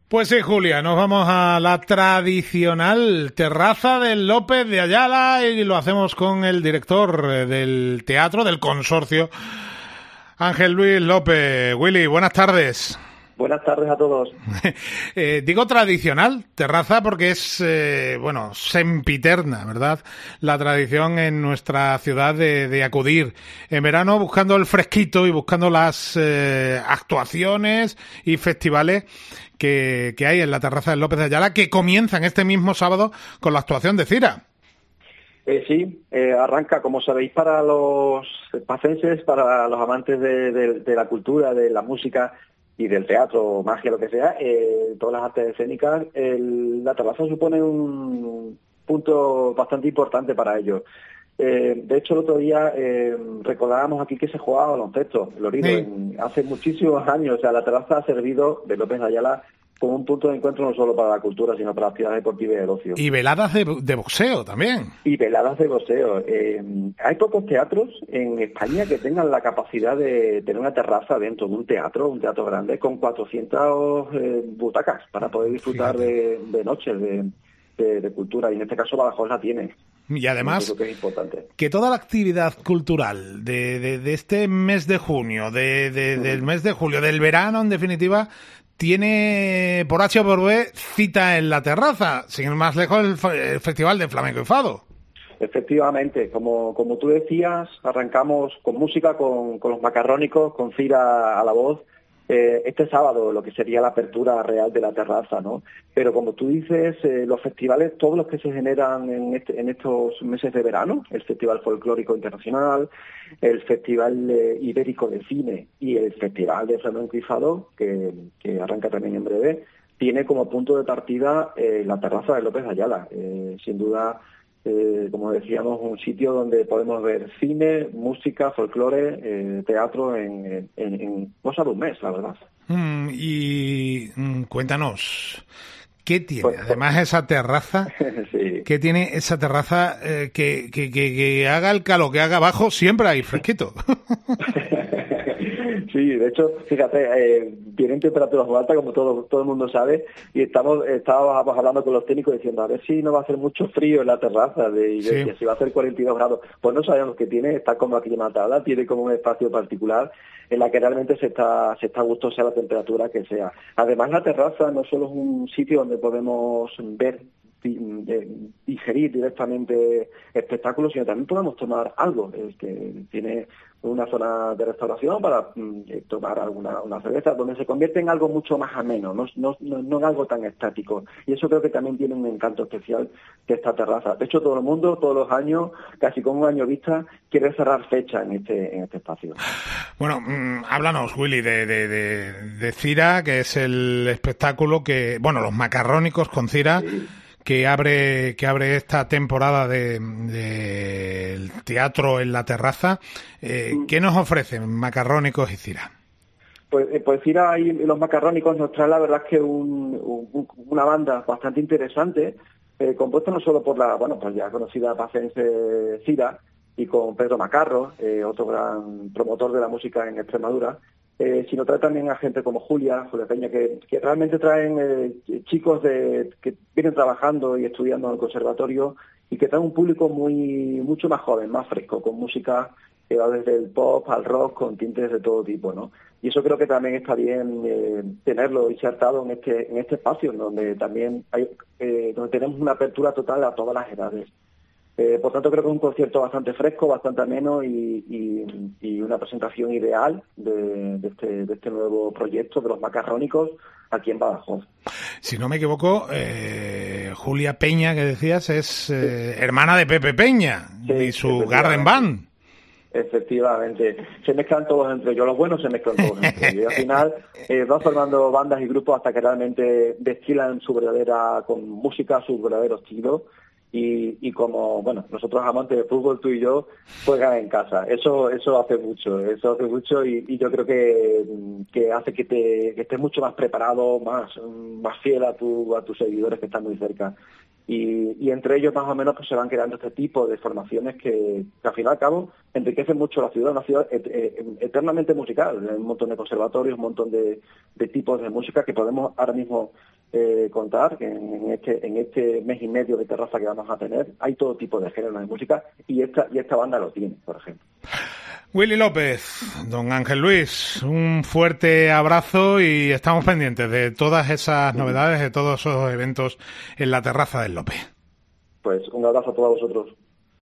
Pues sí, Julia, nos vamos a la tradicional terraza del López de Ayala y lo hacemos con el director del teatro, del consorcio, Ángel Luis López. Willy, buenas tardes. Buenas tardes a todos. Digo tradicional, terraza, porque es, sempiterna, ¿verdad? La tradición en nuestra ciudad de acudir en verano buscando el fresquito y buscando las actuaciones y festivales que hay en la terraza del López de Ayala, que comienzan este mismo sábado con la actuación de Cira. Sí, arranca, como sabéis, para los pacenses, para los amantes de la cultura, de la música y del teatro, magia, lo que sea, todas las artes escénicas, la terraza supone un punto bastante importante para ellos. De hecho, el otro día recordábamos aquí que se jugaba baloncesto, Lorido, Sí. hace muchísimos años. O sea, la terraza ha servido de López de Ayala como un punto de encuentro no solo para la cultura, sino para la actividad deportiva y el ocio. Y veladas de boxeo también. Y veladas de boxeo. Hay pocos teatros en España que tengan la capacidad de tener una terraza dentro de un teatro grande, con 400 butacas para poder disfrutar de noches de cultura. Y en este caso Badajoz la tiene. Y además, que es importante, que toda la actividad cultural de este mes de junio, del mes de julio, del verano, en definitiva, tiene por H o por B cita en la terraza, sin ir más lejos el Festival de Flamenco y Fado. Efectivamente, como tú decías, arrancamos con música, con los macarrónicos, con Cira a la voz, este sábado, lo que sería la apertura real de la terraza, ¿no? Pero como tú dices, los festivales, todos los que se generan en estos meses de verano, el Festival Folclórico Internacional, el Festival Ibérico de Cine y el Festival de Flamenco y Fado, que arranca también en breve, tiene como punto de partida la terraza de López de Ayala. Sin duda, como decíamos, un sitio donde podemos ver cine, música, folclore, teatro en cosa de un mes, la verdad. Cuéntanos, ¿qué tiene además esa terraza? Sí. ¿Qué tiene esa terraza que haga el calor que haga abajo, siempre hay fresquito? Sí, de hecho, fíjate, vienen temperaturas muy altas, como todo el mundo sabe, y estábamos hablando con los técnicos diciendo a ver si no va a hacer mucho frío en la terraza, y si va a hacer 42 grados. Pues no sabemos qué tiene, está como aclimatada, tiene como un espacio particular en la que realmente se está a gusto, sea la temperatura que sea. Además, la terraza no solo es un sitio donde podemos ver, digerir directamente espectáculos, sino también podemos tomar algo. Tiene una zona de restauración para tomar una cerveza, donde se convierte en algo mucho más ameno, no en algo tan estático. Y eso creo que también tiene un encanto especial de esta terraza. De hecho, todo el mundo, todos los años, casi con un año vista, quiere cerrar fecha en este espacio. Bueno, háblanos, Willy, de Cira, que es el espectáculo los macarrónicos con Cira, Sí. que abre esta temporada del teatro en la terraza. ¿Qué nos ofrecen macarrónicos y Cira? Pues Cira y los macarrónicos nos traen, la verdad, que una banda bastante interesante, compuesta no solo por la ya conocida pacense Cira, y con Pedro Macarro, otro gran promotor de la música en Extremadura, sino trae también a gente como Julia Peña, que realmente traen chicos que vienen trabajando y estudiando en el conservatorio, y que traen un público mucho más joven, más fresco, con música que va desde el pop al rock, con tintes de todo tipo, ¿no? Y eso creo que también está bien tenerlo insertado en este espacio, donde también donde tenemos una apertura total a todas las edades. Por tanto, creo que es un concierto bastante fresco, bastante ameno y una presentación ideal de este nuevo proyecto de los macarrónicos aquí en Badajoz. Si no me equivoco, Julia Peña, que decías, es hermana de Pepe Peña y su Garden Band. Efectivamente, se mezclan todos entre ellos, los buenos se mezclan todos entre ellos, y al final van formando bandas y grupos hasta que realmente destilan con música, su verdadero estilo. Y como, nosotros amantes de fútbol, tú y yo, juegan en casa. Eso hace mucho y yo creo que hace que estés mucho más preparado, más fiel a tus seguidores que están muy cerca. y entre ellos más o menos pues se van creando este tipo de formaciones que al fin y al cabo enriquecen mucho la ciudad, una ciudad eternamente musical, un montón de conservatorios, un montón de tipos de música que podemos ahora mismo contar, que en este mes y medio de terraza que vamos a tener hay todo tipo de géneros de música y esta banda lo tiene, por ejemplo. Willy López, don Ángel Luis, un fuerte abrazo y estamos pendientes de todas esas novedades, de todos esos eventos en la terraza del López. Pues un abrazo a todos vosotros.